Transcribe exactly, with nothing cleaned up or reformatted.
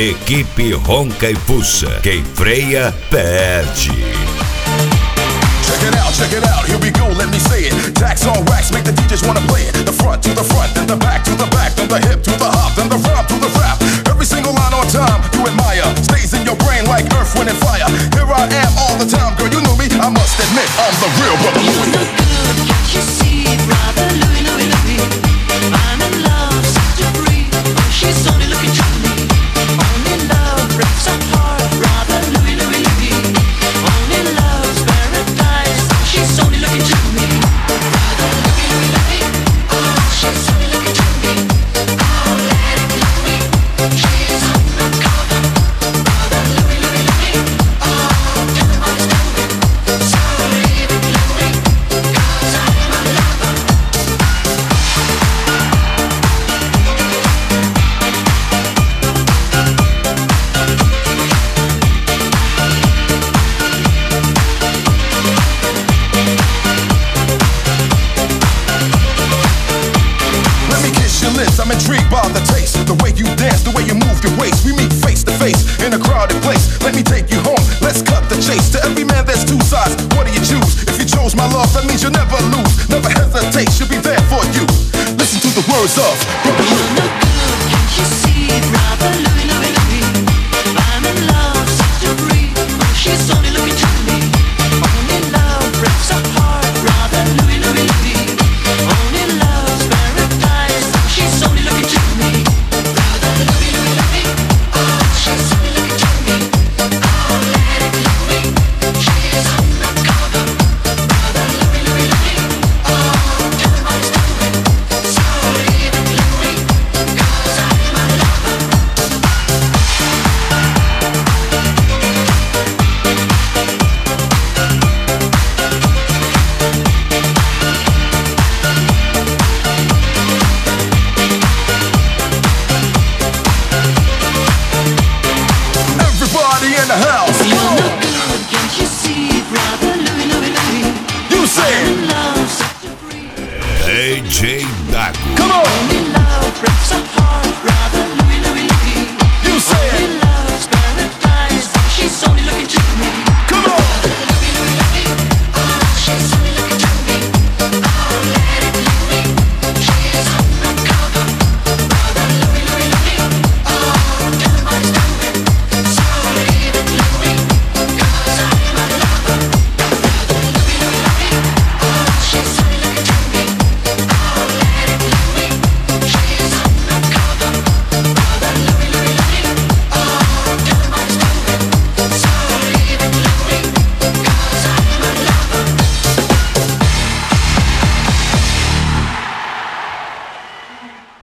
Equipe Ronca e Fuça. Quem freia, perde. Check it out, check it out, here we go, let me say it. Tax on wax, make the D Js wanna play it. The front to the front, then the back to the back, then the hip to the hop, then the rhyme to the rap. Every single line on time, you admire. Stays in your brain like earth, wind, and fire. Here I am all the time, girl, you knew me. I must admit, I'm the real brother Louie. You look good, can't you see, brother Louie, Louie, Louie. I'm in love, such a breeze. She's only looking to me. Only love breaks our heart, brother Louie, Louie, Louie. Only love's paradise. She's only looking to me. Brother Louie, Louie, Louie. Oh, she's only looking to me. Oh, let it love me. She's undercover. Brother Louie, Louie, Louie. Oh, tell me what it's doing. So leave it lonely, 'cause I'm a lover. Let me kiss your lips, I'm intrigued by the taste. The way you dance, the way you move your waist. We meet face to face in a crowded place. Let me take you home, let's cut the chase. To every man there's two sides, what do you choose? If you chose my love, that means you'll never lose. Never hesitate, she'll be there for you. Listen to the words of